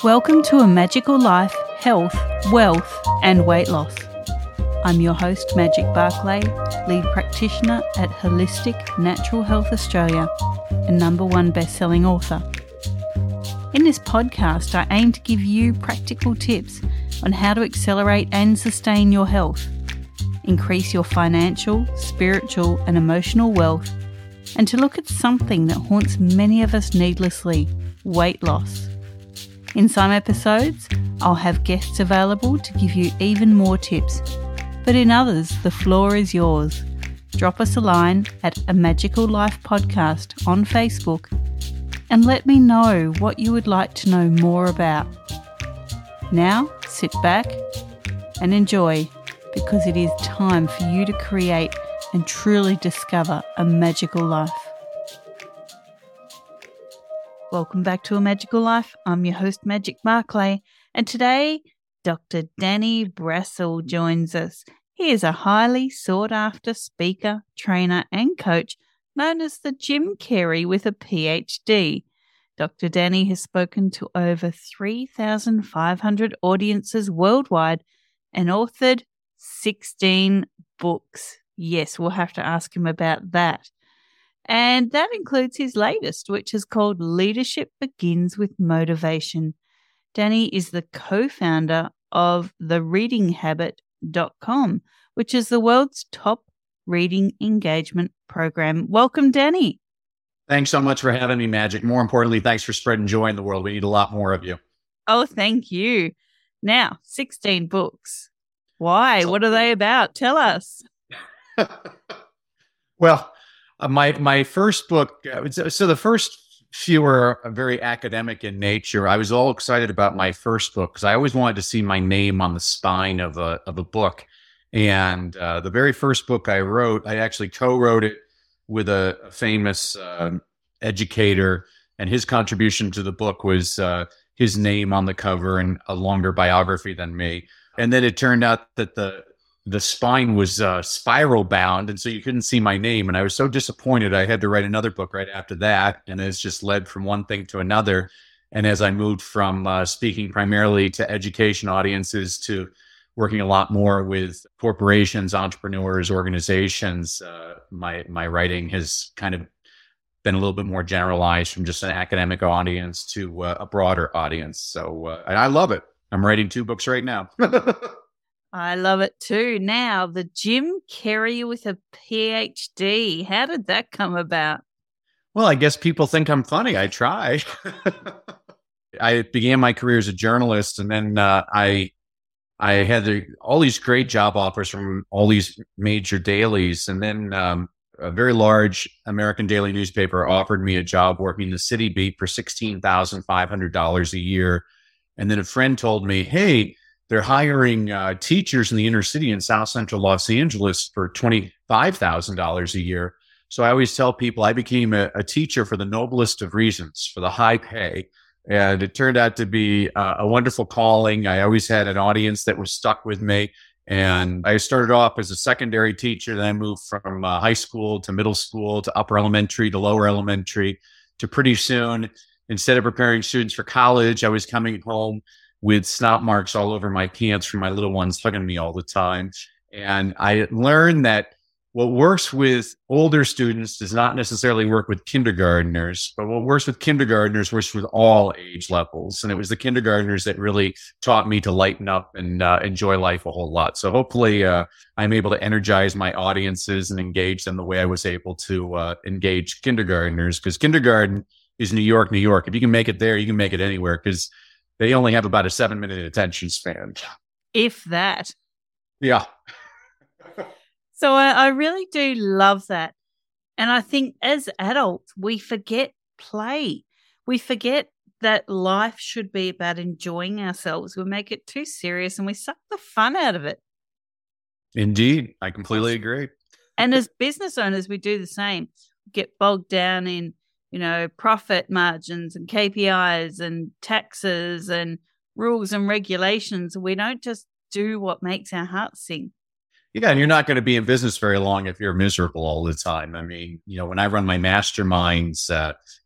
Welcome to A Magical Life, Health, Wealth and Weight Loss. I'm your host, Magic Barclay, lead practitioner at Holistic Natural Health Australia and #1 best-selling author. In this podcast, I aim to give you practical tips on how to accelerate and sustain your health, increase your financial, spiritual and emotional wealth, and to look at something that haunts many of us needlessly, weight loss. In some episodes, I'll have guests available to give you even more tips, but in others, the floor is yours. Drop us a line at A Magical Life Podcast on Facebook and let me know what you would like to know more about. Now, sit back and enjoy, because it is time for you to create and truly discover a magical life. Welcome back to A Magical Life. I'm your host, Magic Barclay, and today, Dr. Danny Brassell joins us. He is a highly sought-after speaker, trainer, and coach known as the Gym Carey with a PhD. Dr. Danny has spoken to over 3,500 audiences worldwide and authored 16 books. Yes, we'll have to ask him about that. And that includes his latest, which is called Leadership Begins with Motivation. Danny is the co-founder of thereadinghabit.com, which is the world's top reading engagement program. Welcome, Danny. Thanks so much for having me, Magic. More importantly, thanks for spreading joy in the world. We need a lot more of you. Oh, thank you. Now, 16 books. Why? What are they about? Tell us. Well, my first book, so the first few were very academic in nature. I was all excited about my first book because I always wanted to see my name on the spine of a book. And the very first book I wrote, I actually co-wrote it with a famous educator, and his contribution to the book was his name on the cover and a longer biography than me. And then it turned out that the spine was spiral bound, and so you couldn't see my name. And I was so disappointed. I had to write another book right after that, and it's just led from one thing to another. And as I moved from speaking primarily to education audiences to working a lot more with corporations, entrepreneurs, organizations, my writing has kind of been a little bit more generalized from just an academic audience to a broader audience. So I love it. I'm writing 2 books right now. I love it too. Now, the Gym Carey with a PhD. How did that come about? Well, I guess people think I'm funny. I try. I began my career as a journalist, and then I had all these great job offers from all these major dailies. And then a very large American daily newspaper offered me a job working the city beat for $16,500 a year. And then a friend told me, hey, they're hiring teachers in the inner city in South Central Los Angeles for $25,000 a year. So I always tell people I became a teacher for the noblest of reasons, for the high pay. And it turned out to be a wonderful calling. I always had an audience that was stuck with me. And I started off as a secondary teacher. Then I moved from high school to middle school to upper elementary to lower elementary to pretty soon, instead of preparing students for college, I was coming home with snot marks all over my pants from my little ones hugging me all the time. And I learned that what works with older students does not necessarily work with kindergartners, but what works with kindergartners works with all age levels. And it was the kindergartners that really taught me to lighten up and enjoy life a whole lot. So hopefully I'm able to energize my audiences and engage them the way I was able to engage kindergartners, because kindergarten is New York, New York. If you can make it there, you can make it anywhere, because they only have about a 7-minute attention span. If that. Yeah. So I really do love that. And I think as adults, we forget play. We forget that life should be about enjoying ourselves. We make it too serious and we suck the fun out of it. Indeed. I completely agree. And as business owners, we do the same. We get bogged down in, profit margins and KPIs and taxes and rules and regulations. We don't just do what makes our hearts sing. Yeah, and you're not going to be in business very long if you're miserable all the time. I mean, when I run my masterminds,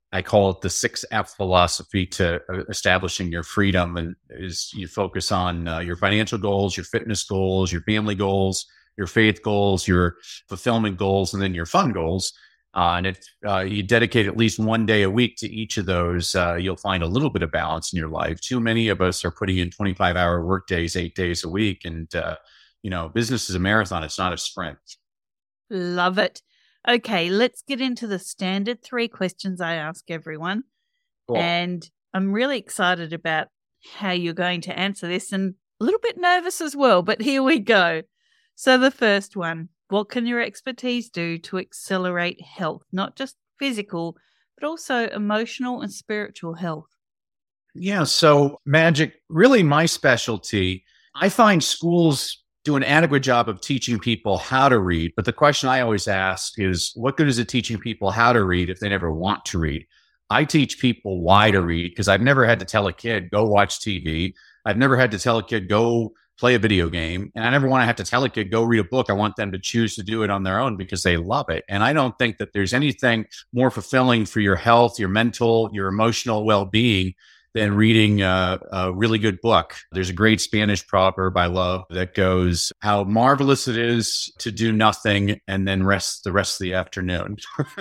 I call it the 6F philosophy to establishing your freedom. And is you focus on your financial goals, your fitness goals, your family goals, your faith goals, your fulfillment goals, and then your fun goals. And if you dedicate at least one day a week to each of those, you'll find a little bit of balance in your life. Too many of us are putting in 25-hour work days, 8 days a week. And, business is a marathon. It's not a sprint. Love it. Okay, let's get into the standard 3 questions I ask everyone. Cool. And I'm really excited about how you're going to answer this and a little bit nervous as well, but here we go. So the first one, what can your expertise do to accelerate health, not just physical, but also emotional and spiritual health? Yeah, so Magic, really my specialty. I find schools do an adequate job of teaching people how to read. But the question I always ask is, what good is it teaching people how to read if they never want to read? I teach people why to read because I've never had to tell a kid, go watch TV. I've never had to tell a kid, go play a video game. And I never want to have to tell a kid, go read a book. I want them to choose to do it on their own because they love it. And I don't think that there's anything more fulfilling for your health, your mental, your emotional well-being than reading a really good book. There's a great Spanish proverb I love that goes, how marvelous it is to do nothing and then rest the rest of the afternoon.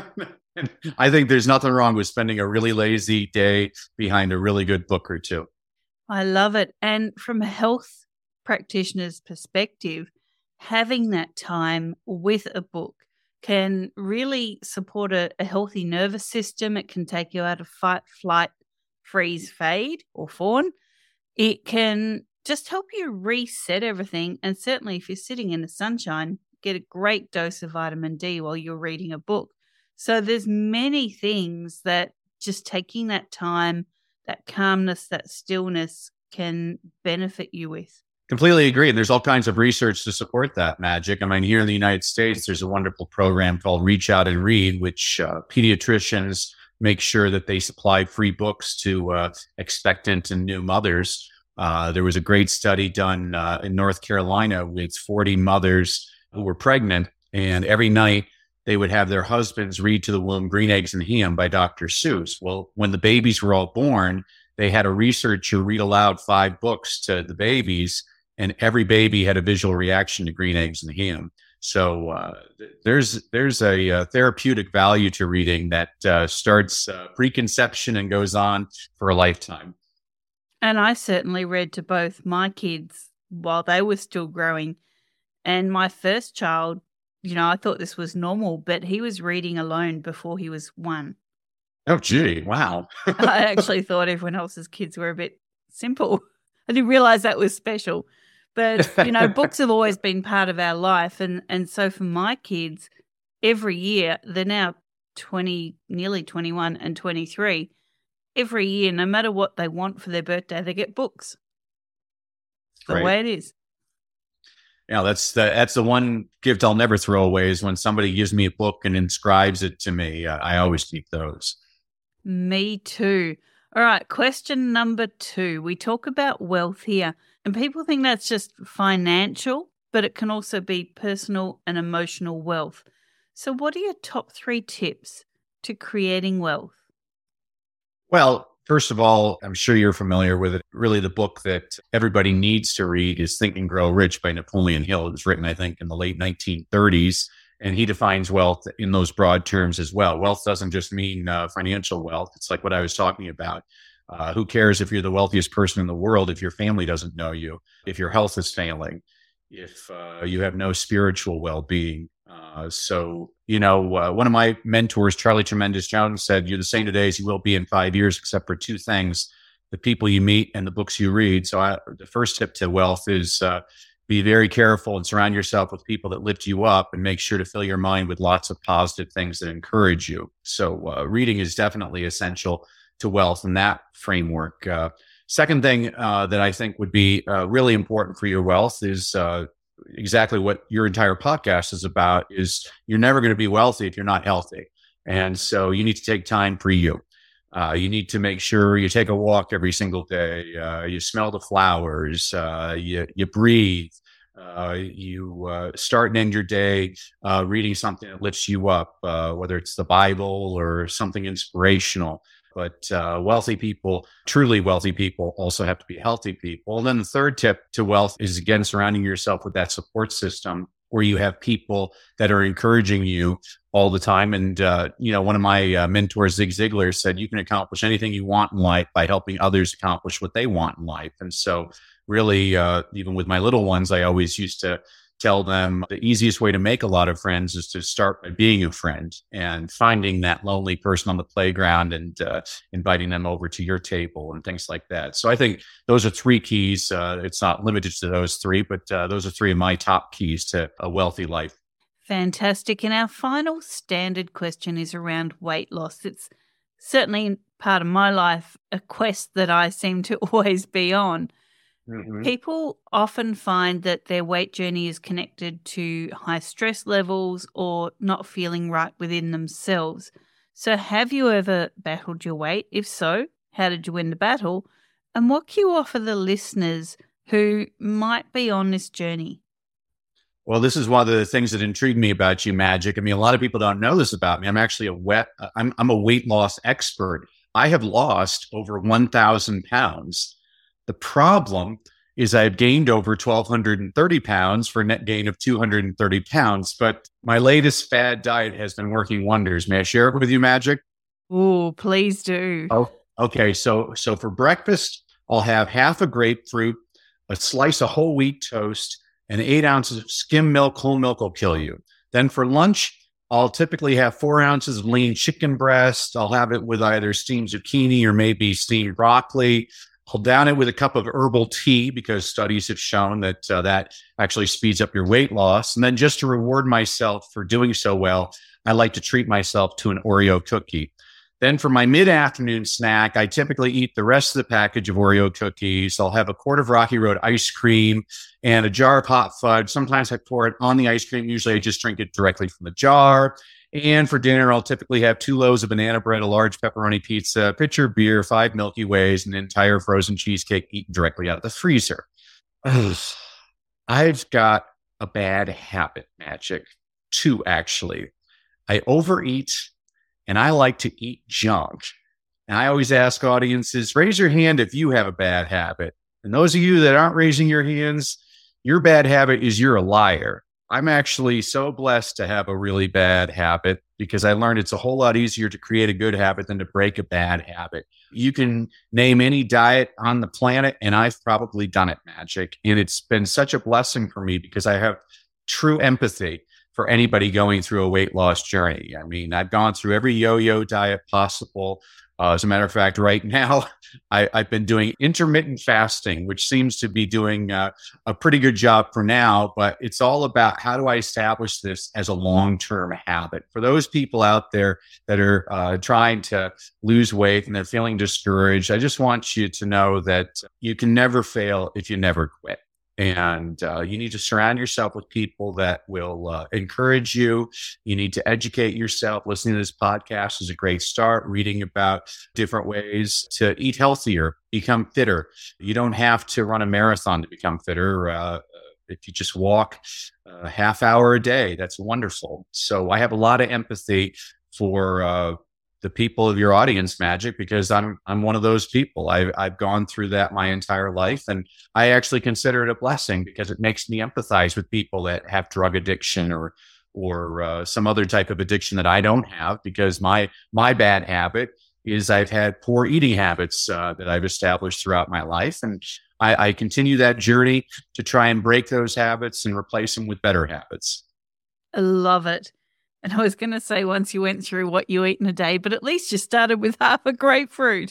I think there's nothing wrong with spending a really lazy day behind a really good book or two. I love it. And from a health practitioner's perspective, having that time with a book can really support a healthy nervous system. It can take you out of fight, flight, freeze, fade, or fawn. It can just help you reset everything. And certainly if you're sitting in the sunshine, get a great dose of vitamin D while you're reading a book. So there's many things that just taking that time, that calmness, that stillness can benefit you with. Completely agree. There's all kinds of research to support that, Magic. I mean, here in the United States, there's a wonderful program called Reach Out and Read, which pediatricians make sure that they supply free books to expectant and new mothers. There was a great study done in North Carolina with 40 mothers who were pregnant, and every night they would have their husbands read to the womb Green Eggs and Ham by Dr. Seuss. Well, when the babies were all born, they had a researcher read aloud 5 books to the babies, and every baby had a visual reaction to Green Eggs and Ham. So there's a therapeutic value to reading that starts preconception and goes on for a lifetime. And I certainly read to both my kids while they were still growing. And my first child, I thought this was normal, but he was reading alone before he was 1. Oh, gee. Wow. I actually thought everyone else's kids were a bit simple. I didn't realize that was special. But, books have always been part of our life. And so for my kids, every year, they're now 20, nearly 21 and 23. Every year, no matter what they want for their birthday, they get books. The way it is. Yeah, that's the one gift I'll never throw away is when somebody gives me a book and inscribes it to me. I always keep those. Me too. All right, question number 2. We talk about wealth here. And people think that's just financial, but it can also be personal and emotional wealth. So what are your top 3 tips to creating wealth? Well, first of all, I'm sure you're familiar with it. Really, the book that everybody needs to read is Think and Grow Rich by Napoleon Hill. It was written, I think, in the late 1930s. And he defines wealth in those broad terms as well. Wealth doesn't just mean financial wealth. It's like what I was talking about. Who cares if you're the wealthiest person in the world if your family doesn't know you, if your health is failing, if you have no spiritual well-being. One of my mentors, Charlie Tremendous Jones, said, you're the same today as you will be in 5 years, except for 2 things, the people you meet and the books you read. So the first tip to wealth is be very careful and surround yourself with people that lift you up and make sure to fill your mind with lots of positive things that encourage you. So reading is definitely essential to wealth in that framework. Second thing that I think would be really important for your wealth is exactly what your entire podcast is about, is you're never going to be wealthy if you're not healthy. And so you need to take time for you. You need to make sure you take a walk every single day. You smell the flowers, you breathe, You start and end your day reading something that lifts you up, whether it's the Bible or something inspirational. But wealthy people, truly wealthy people, also have to be healthy people. And then the third tip to wealth is, again, surrounding yourself with that support system where you have people that are encouraging you all the time. And, one of my mentors, Zig Ziglar, said, you can accomplish anything you want in life by helping others accomplish what they want in life. And so really, even with my little ones, I always used to tell them the easiest way to make a lot of friends is to start by being a friend and finding that lonely person on the playground and inviting them over to your table and things like that. So I think those are three keys. It's not limited to those three, but those are three of my top keys to a wealthy life. Fantastic. And our final standard question is around weight loss. It's certainly part of my life, a quest that I seem to always be on. Mm-hmm. People often find that their weight journey is connected to high stress levels or not feeling right within themselves. So have you ever battled your weight? If so, how did you win the battle? And what can you offer the listeners who might be on this journey? Well, this is one of the things that intrigued me about you, Magic. I mean, a lot of people don't know this about me. I'm actually I'm a weight loss expert. I have lost over 1,000 pounds. The problem is I've gained over 1,230 pounds for a net gain of 230 pounds. But my latest fad diet has been working wonders. May I share it with you, Magic? Oh, please do. Oh, okay. So for breakfast, I'll have half a grapefruit, a slice of whole wheat toast, and 8 ounces of skim milk. Whole milk will kill you. Then for lunch, I'll typically have 4 ounces of lean chicken breast. I'll have it with either steamed zucchini or maybe steamed broccoli. I'll down it with a cup of herbal tea because studies have shown that that actually speeds up your weight loss. And then just to reward myself for doing so well, I like to treat myself to an Oreo cookie. Then for my mid-afternoon snack, I typically eat the rest of the package of Oreo cookies. I'll have a quart of Rocky Road ice cream and a jar of hot fudge. Sometimes I pour it on the ice cream. Usually I just drink it directly from the jar. And for dinner, I'll typically have 2 loaves of banana bread, a large pepperoni pizza, a pitcher of beer, 5 Milky Ways, and an entire frozen cheesecake eaten directly out of the freezer. I've got a bad habit, Magic. 2, actually. I overeat, and I like to eat junk. And I always ask audiences, raise your hand if you have a bad habit. And those of you that aren't raising your hands, your bad habit is you're a liar. I'm actually so blessed to have a really bad habit because I learned it's a whole lot easier to create a good habit than to break a bad habit. You can name any diet on the planet, and I've probably done it, Magic. And it's been such a blessing for me because I have true empathy for anybody going through a weight loss journey. I mean, I've gone through every yo-yo diet possible. As a matter of fact, right now, I've been doing intermittent fasting, which seems to be doing a pretty good job for now. But it's all about how do I establish this as a long-term habit? For those people out there that are trying to lose weight and they're feeling discouraged, I just want you to know that you can never fail if you never quit. And you need to surround yourself with people that will encourage you. You need to educate yourself. Listening to this podcast is a great start. Reading about different ways to eat healthier, become fitter. You don't have to run a marathon to become fitter. If you just walk a half hour a day, that's wonderful. So I have a lot of empathy for the people of your audience, Magic, because I'm one of those people. I've gone through that my entire life, and I actually consider it a blessing because it makes me empathize with people that have drug addiction or some other type of addiction that I don't have. Because my bad habit is I've had poor eating habits that I've established throughout my life, and I continue that journey to try and break those habits and replace them with better habits. I love it. And I was going to say once you went through what you eat in a day, but at least you started with half a grapefruit.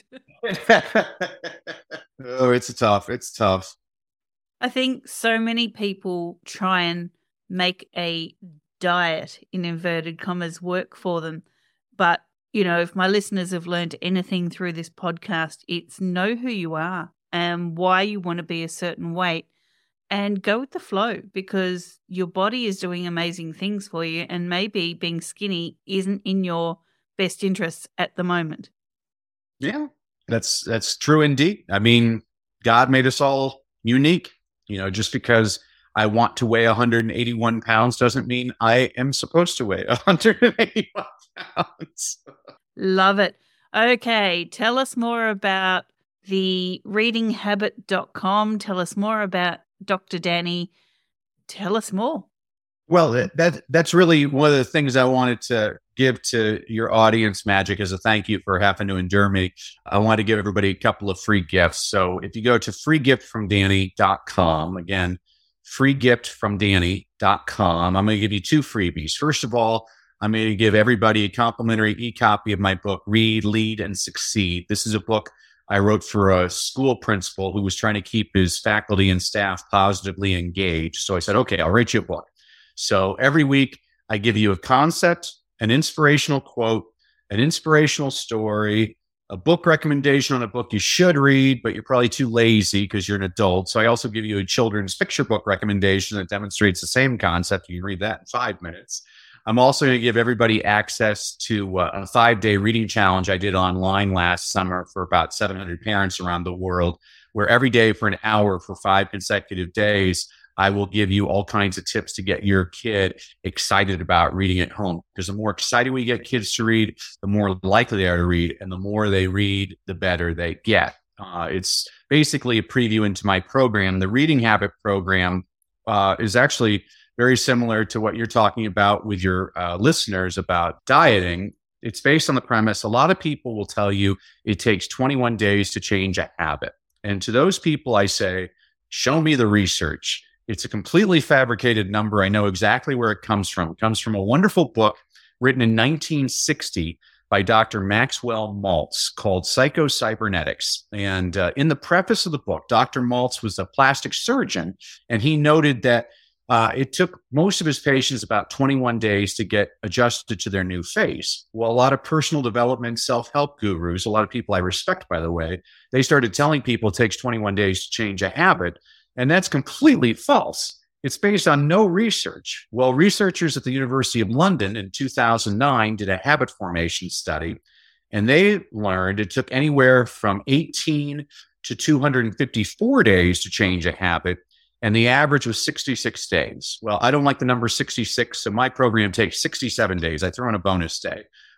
Oh, it's tough. I think so many people try and make a diet, in inverted commas, work for them. But, if my listeners have learned anything through this podcast, it's know who you are and why you want to be a certain weight. And go with the flow because your body is doing amazing things for you, and maybe being skinny isn't in your best interests at the moment. Yeah, that's true indeed. I mean, God made us all unique. Just because I want to weigh 181 pounds doesn't mean I am supposed to weigh 181 pounds. Love it. Okay, tell us more about the readinghabit.com. Tell us more about Dr. Danny. Tell us more. Well, that's really one of the things I wanted to give to your audience, Magic, as a thank you for having to endure me. I want to give everybody a couple of free gifts. So if you go to freegiftfromdanny.com, again, freegiftfromdanny.com, I'm going to give you two freebies. First of all, I'm going to give everybody a complimentary e-copy of my book, Read, Lead, and Succeed. This is a book I wrote for a school principal who was trying to keep his faculty and staff positively engaged. So I said, okay, I'll write you a book. So every week I give you a concept, an inspirational quote, an inspirational story, a book recommendation on a book you should read, but you're probably too lazy because you're an adult. So I also give you a children's picture book recommendation that demonstrates the same concept. You can read that in 5 minutes. I'm also going to give everybody access to a 5-day reading challenge I did online last summer for about 700 parents around the world, where every day for an hour for 5 consecutive days, I will give you all kinds of tips to get your kid excited about reading at home. Because the more excited we get kids to read, the more likely they are to read. And the more they read, the better they get. It's basically a preview into my program. The Reading Habit program is actually very similar to what you're talking about with your listeners about dieting. It's based on the premise, a lot of people will tell you it takes 21 days to change a habit. And to those people, I say, show me the research. It's a completely fabricated number. I know exactly where it comes from. It comes from a wonderful book written in 1960 by Dr. Maxwell Maltz called Psycho-Cybernetics. And in the preface of the book, Dr. Maltz was a plastic surgeon, and he noted that it took most of his patients about 21 days to get adjusted to their new face. Well, a lot of personal development, self-help gurus, a lot of people I respect, by the way, they started telling people it takes 21 days to change a habit. And that's completely false. It's based on no research. Well, researchers at the University of London in 2009 did a habit formation study, and they learned it took anywhere from 18 to 254 days to change a habit, and the average was 66 days. Well, I don't like the number 66, so my program takes 67 days. I throw in a bonus day.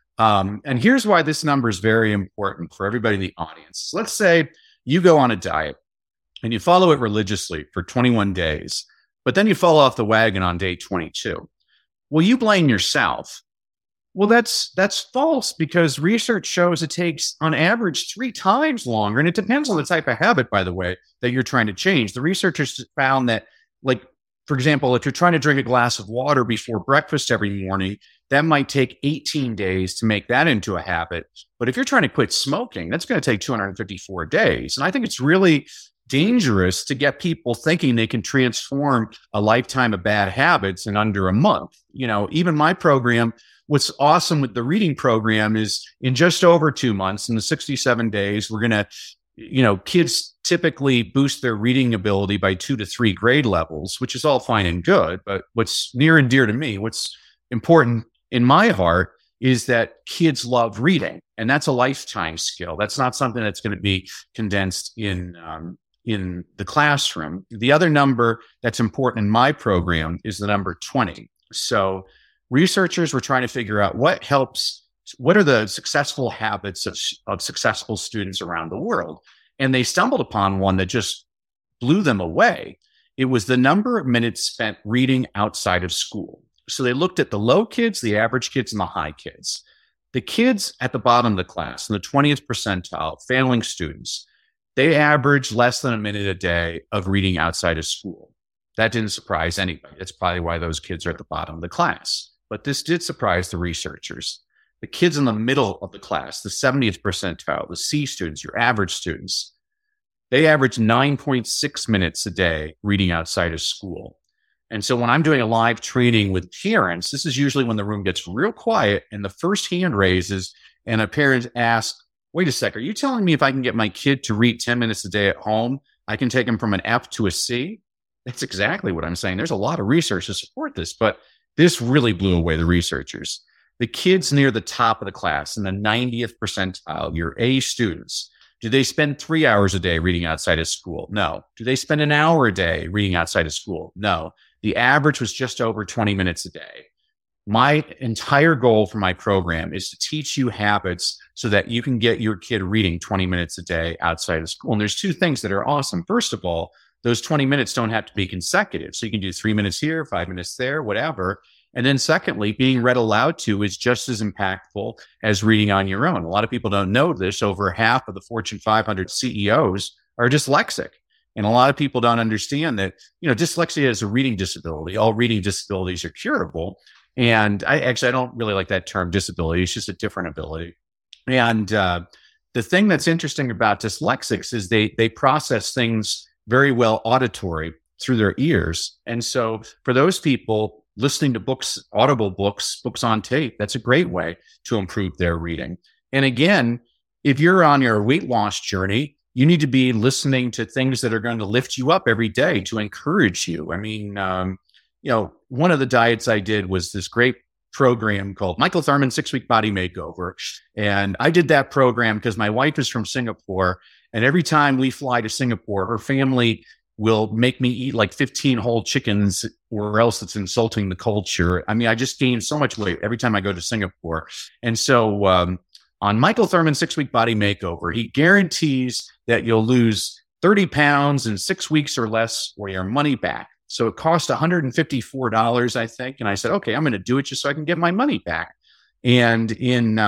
And here's why this number is very important for everybody in the audience. Let's say you go on a diet and you follow it religiously for 21 days, but then you fall off the wagon on day 22. Well, you blame yourself. Well, that's false, because research shows it takes on average 3 times longer. And it depends on the type of habit, by the way, that you're trying to change. The researchers found that, like, for example, if you're trying to drink a glass of water before breakfast every morning, that might take 18 days to make that into a habit. But if you're trying to quit smoking, that's going to take 254 days. And I think it's really dangerous to get people thinking they can transform a lifetime of bad habits in under a month. You know, even my program, what's awesome with the reading program is in just over 2 months, in the 67 days, we're going to, you know, kids typically boost their reading ability by 2 to 3 grade levels, which is all fine and good. But what's near and dear to me, what's important in my heart, is that kids love reading. And that's a lifetime skill. That's not something that's going to be condensed in the classroom. The other number that's important in my program is the number 20. So researchers were trying to figure out what are the successful habits of successful students around the world. And they stumbled upon one that just blew them away. It was the number of minutes spent reading outside of school. So they looked at the low kids, the average kids, and the high kids. The kids at the bottom of the class, in the 20th percentile, failing students, they average less than a minute a day of reading outside of school. That didn't surprise anybody. That's probably why those kids are at the bottom of the class. But this did surprise the researchers. The kids in the middle of the class, the 70th percentile, the C students, your average students, they average 9.6 minutes a day reading outside of school. And so when I'm doing a live training with parents, this is usually when the room gets real quiet and the first hand raises and a parent asks, wait a sec, are you telling me if I can get my kid to read 10 minutes a day at home, I can take him from an F to a C? That's exactly what I'm saying. There's a lot of research to support this, but this really blew away the researchers. The kids near the top of the class in the 90th percentile, your A students, Do they spend 3 hours a day reading outside of school? No. Do they spend an hour a day reading outside of school? No. The average was just over 20 minutes a day. My entire goal for my program is to teach you habits so that you can get your kid reading 20 minutes a day outside of school. And there's two things that are awesome. First of all, those 20 minutes don't have to be consecutive. So you can do 3 minutes here, 5 minutes there, whatever. And then secondly, being read aloud to is just as impactful as reading on your own. A lot of people don't know this. Over half of the Fortune 500 CEOs are dyslexic. And a lot of people don't understand that, dyslexia is a reading disability. All reading disabilities are curable. And I don't really like that term disability. It's just a different ability. And the thing that's interesting about dyslexics is they process things very well auditory through their ears. And so for those people listening to books, audible books on tape, that's a great way to improve their reading. And again, if you're on your weight loss journey, you need to be listening to things that are going to lift you up every day to encourage you. I mean, one of the diets I did was this great program called Michael Thurman 6-Week Body Makeover. And I did that program because my wife is from Singapore. And every time we fly to Singapore, her family will make me eat like 15 whole chickens, or else it's insulting the culture. I mean, I just gained so much weight every time I go to Singapore. And so on Michael Thurman 6-Week Body Makeover, he guarantees that you'll lose 30 pounds in 6 weeks or less, or your money back. So it cost $154, I think. And I said, okay, I'm going to do it just so I can get my money back. And in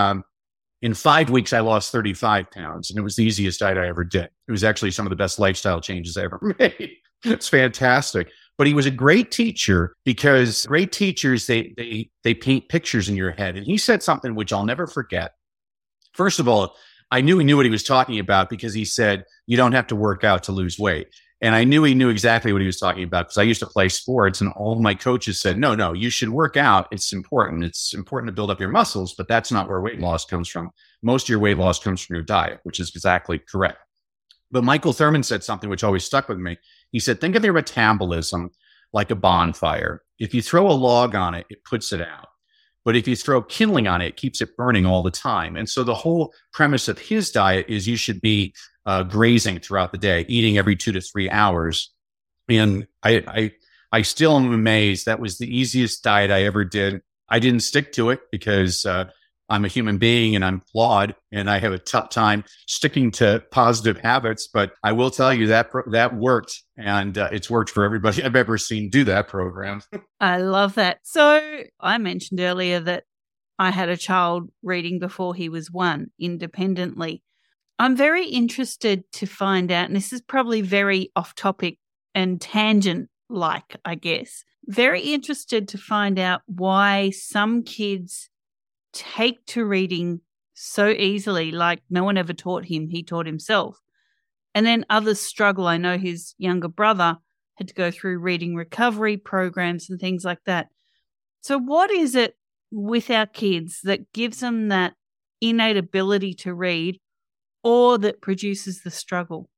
5 weeks, I lost 35 pounds. And it was the easiest diet I ever did. It was actually some of the best lifestyle changes I ever made. It's fantastic. But he was a great teacher, because great teachers, they paint pictures in your head. And he said something which I'll never forget. First of all, I knew he knew what he was talking about, because he said, you don't have to work out to lose weight. And I knew he knew exactly what he was talking about, because I used to play sports, and all of my coaches said, no, you should work out. It's important. It's important to build up your muscles, but that's not where weight loss comes from. Most of your weight loss comes from your diet, which is exactly correct. But Michael Thurman said something which always stuck with me. He said, think of your metabolism like a bonfire. If you throw a log on it, it puts it out. But if you throw kindling on it, it keeps it burning all the time. And so the whole premise of his diet is you should be grazing throughout the day, eating every 2 to 3 hours. And I still am amazed. That was the easiest diet I ever did. I didn't stick to it because I'm a human being and I'm flawed, and I have a tough time sticking to positive habits. But I will tell you that that worked, and it's worked for everybody I've ever seen do that program. I love that. So I mentioned earlier that I had a child reading before he was 1 independently. I'm very interested to find out, and this is probably very off topic and tangent-like, I guess, very interested to find out why some kids take to reading so easily, like no one ever taught him, he taught himself. And then others struggle. I know his younger brother had to go through reading recovery programs and things like that. So what is it with our kids that gives them that innate ability to read, or that produces the struggle?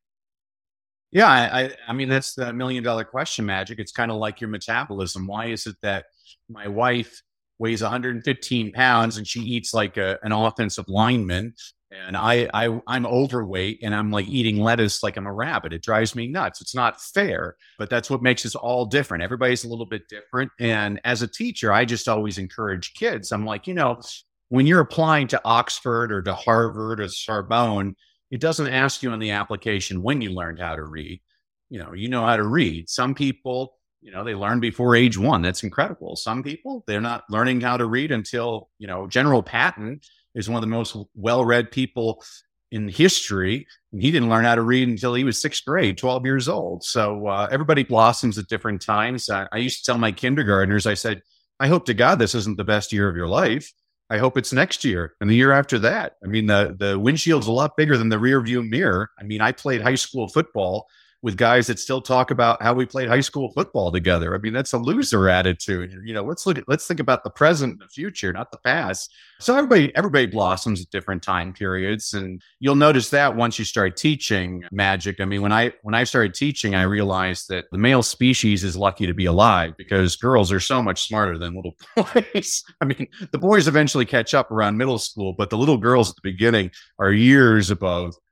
Yeah, I mean, that's the $1 million question, Magic. It's kind of like your metabolism. Why is it that my wife weighs 115 pounds and she eats like an offensive lineman, and I'm overweight and I'm like eating lettuce like I'm a rabbit? It drives me nuts. It's not fair, but that's what makes us all different. Everybody's a little bit different. And as a teacher, I just always encourage kids. I'm like, when you're applying to Oxford or to Harvard or Sorbonne, it doesn't ask you on the application when you learned how to read. You know how to read. Some people, they learn before age 1. That's incredible. Some people, they're not learning how to read until, General Patton is one of the most well-read people in history. And he didn't learn how to read until he was 6th grade, 12 years old. So everybody blossoms at different times. I used to tell my kindergartners, I said, I hope to God this isn't the best year of your life. I hope it's next year and the year after that. I mean, the windshield's a lot bigger than the rear view mirror. I mean, I played high school football with guys that still talk about how we played high school football together. I mean, that's a loser attitude. Let's think about the present and the future, not the past. So everybody blossoms at different time periods. And you'll notice that once you start teaching, Magic. I mean, when I started teaching, I realized that the male species is lucky to be alive, because girls are so much smarter than little boys. I mean, the boys eventually catch up around middle school, but the little girls at the beginning are years above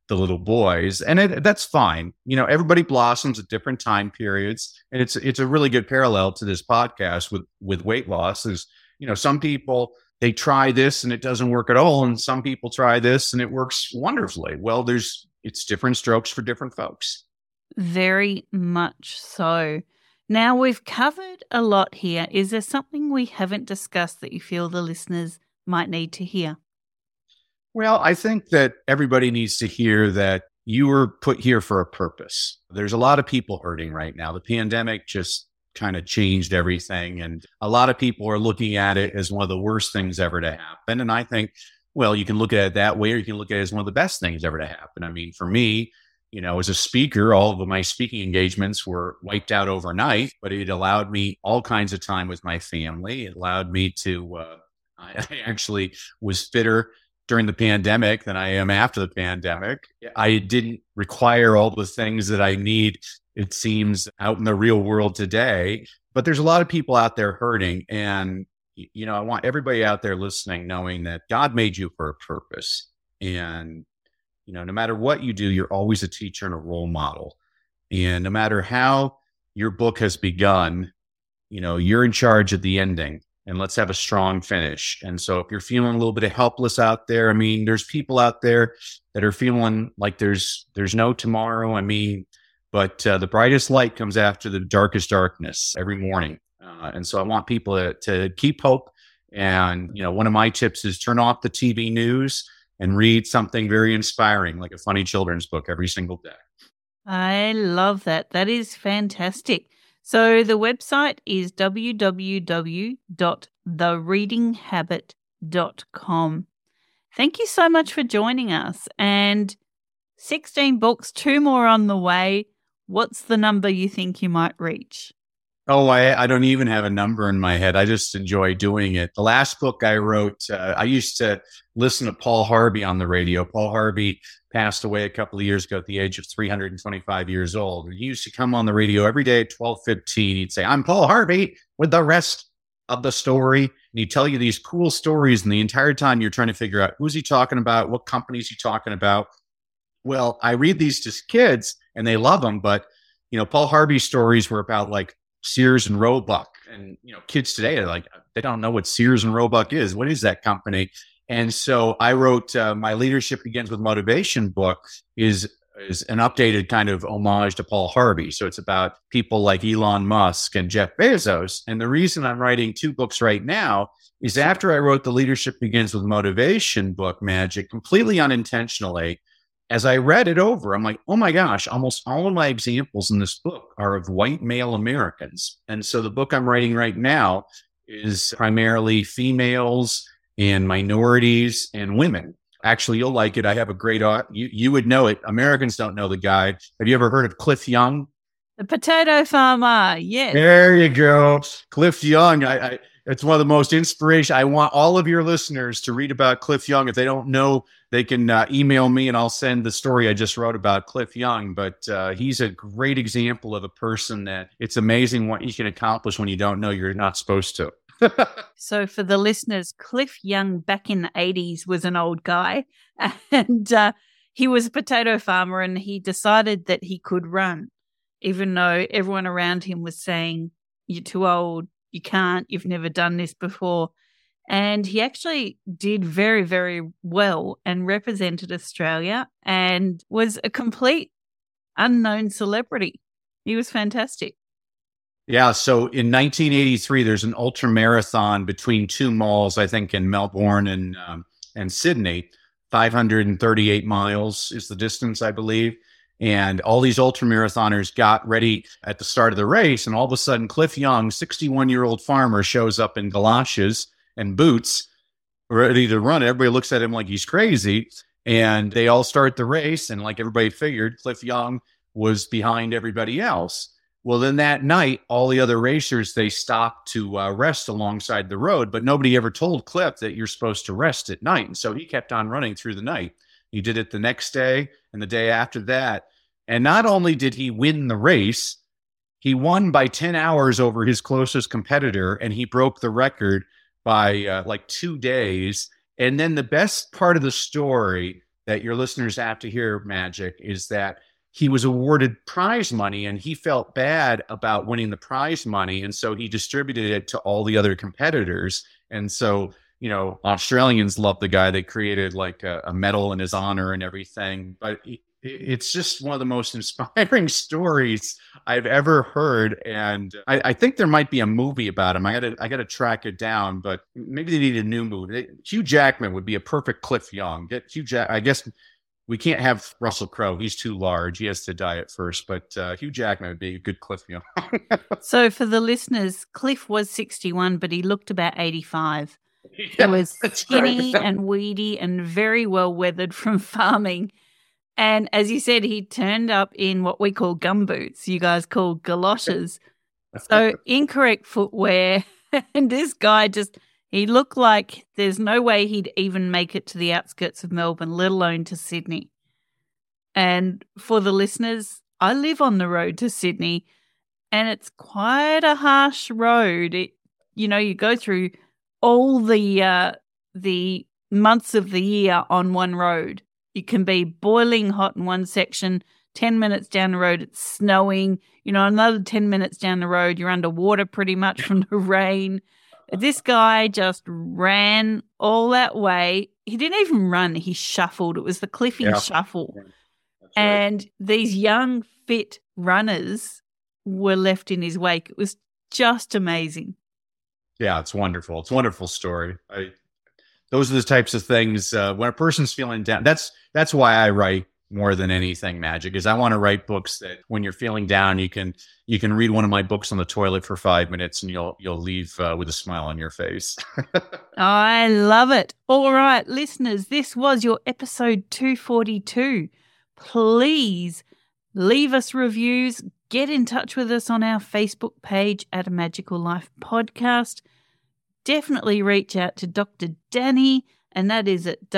the little boys, and that's fine. Everybody blossoms at different time periods, and it's a really good parallel to this podcast with weight loss. Is some people, they try this and it doesn't work at all, and some people try this and it works wonderfully. Well, it's different strokes for different folks. Very much so. Now, we've covered a lot here. Is there something we haven't discussed that you feel the listeners might need to hear? Well, I think that everybody needs to hear that you were put here for a purpose. There's a lot of people hurting right now. The pandemic just kind of changed everything. And a lot of people are looking at it as one of the worst things ever to happen. And I think, well, you can look at it that way, or you can look at it as one of the best things ever to happen. I mean, for me, as a speaker, all of my speaking engagements were wiped out overnight, but it allowed me all kinds of time with my family. It allowed me to, I actually was fitter during the pandemic than I am after the pandemic. I didn't require all the things that I need, it seems, out in the real world today. But there's a lot of people out there hurting. And, I want everybody out there listening knowing that God made you for a purpose. And, no matter what you do, you're always a teacher and a role model. And no matter how your book has begun, you're in charge of the ending. And let's have a strong finish. And so if you're feeling a little bit of helpless out there, I mean, there's people out there that are feeling like there's no tomorrow. I mean, but the brightest light comes after the darkest darkness every morning. And so I want people to keep hope. And, one of my tips is turn off the TV news and read something very inspiring, like a funny children's book every single day. I love that. That is fantastic. So the website is www.thereadinghabit.com. Thank you so much for joining us. And 16 books, 2 more on the way. What's the number you think you might reach? Oh, I don't even have a number in my head. I just enjoy doing it. The last book I wrote, I used to listen to Paul Harvey on the radio. Paul Harvey passed away a couple of years ago at the age of 325 years old. He used to come on the radio every day at 12:15. He'd say, "I'm Paul Harvey with the rest of the story." And he'd tell you these cool stories. And the entire time you're trying to figure out, who's he talking about? What company is he talking about? Well, I read these to kids and they love them. But, Paul Harvey's stories were about like Sears and Roebuck. And, kids today are like, they don't know what Sears and Roebuck is. What is that company? And so I wrote my Leadership Begins with Motivation book is an updated kind of homage to Paul Harvey. So it's about people like Elon Musk and Jeff Bezos. And the reason I'm writing 2 books right now is after I wrote the Leadership Begins with Motivation book, Magic, completely unintentionally, as I read it over, I'm like, oh my gosh, almost all of my examples in this book are of white male Americans. And so the book I'm writing right now is primarily females and minorities and women. Actually, you'll like it. I have a great, you would know it. Americans don't know the guy. Have you ever heard of Cliff Young? The potato farmer, yes. There you go. Cliff Young. It's one of the most inspirational. I want all of your listeners to read about Cliff Young. If they don't know, they can email me and I'll send the story I just wrote about Cliff Young. But he's a great example of a person that it's amazing what you can accomplish when you don't know you're not supposed to. So for the listeners, Cliff Young back in the 80s was an old guy and he was a potato farmer and he decided that he could run, even though everyone around him was saying, "You're too old, you can't, you've never done this before." And he actually did very, very well and represented Australia and was a complete unknown celebrity. He was fantastic. Yeah. So in 1983, there's an ultra marathon between 2 malls, I think in Melbourne and Sydney. 538 miles is the distance, I believe. And all these ultra marathoners got ready at the start of the race. And all of a sudden, Cliff Young, 61-year-old farmer, shows up in galoshes and boots, ready to run. Everybody looks at him like he's crazy. And they all start the race. And like everybody figured, Cliff Young was behind everybody else. Well, then that night, all the other racers, they stopped to rest alongside the road, but nobody ever told Cliff that you're supposed to rest at night. And so he kept on running through the night. He did it the next day and the day after that. And not only did he win the race, he won by 10 hours over his closest competitor, and he broke the record by like 2 days. And then the best part of the story that your listeners have to hear, Magic, is that he was awarded prize money and he felt bad about winning the prize money. And so he distributed it to all the other competitors. And so, Australians love the guy. They created like a medal in his honor and everything. But it's just one of the most inspiring stories I've ever heard. And I think there might be a movie about him. I gotta track it down, but maybe they need a new movie. Hugh Jackman would be a perfect Cliff Young. Get Hugh Jack. I guess we can't have Russell Crowe. He's too large. He has to die at first. But Hugh Jackman would be a good Cliff Young. So for the listeners, Cliff was 61, but he looked about 85. He was skinny and weedy and very well weathered from farming. And as you said, he turned up in what we call gumboots. You guys call galoshes. So incorrect footwear. And this guy he looked like there's no way he'd even make it to the outskirts of Melbourne, let alone to Sydney. And for the listeners, I live on the road to Sydney, and it's quite a harsh road. You go through all the months of the year on one road. It can be boiling hot in one section. 10 minutes down the road, it's snowing. Another 10 minutes down the road, you're underwater pretty much from the rain. This guy just ran all that way. He didn't even run. He shuffled. It was the Cliffy shuffle. That's and right. These young, fit runners were left in his wake. It was just amazing. Yeah, it's wonderful. It's a wonderful story. Those are the types of things when a person's feeling down. That's why I write more than anything, Magic, is I want to write books that when you're feeling down, you can read one of my books on the toilet for 5 minutes and you'll leave with a smile on your face. I love it. All right, listeners, this was your episode 242. Please leave us reviews. Get in touch with us on our Facebook page at A Magical Life Podcast. Definitely reach out to Dr. Danny, and that is at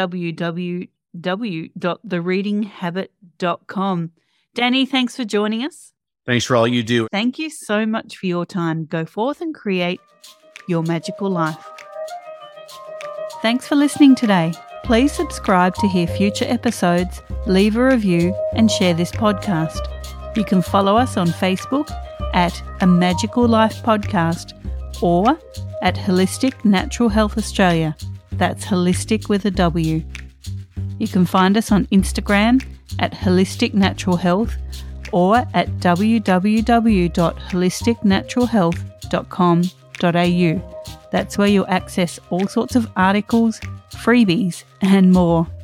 www.thereadinghabit.com. Danny, thanks for joining us. Thanks for all you do. Thank you so much for your time. Go forth and create your magical life. Thanks for listening today. Please subscribe to hear future episodes, leave a review, and share this podcast. You can follow us on Facebook at A Magical Life Podcast or at Holistic Natural Health Australia. That's holistic with a W. You can find us on Instagram at Holistic Natural Health or at www.holisticnaturalhealth.com.au. That's where you'll access all sorts of articles, freebies, and more.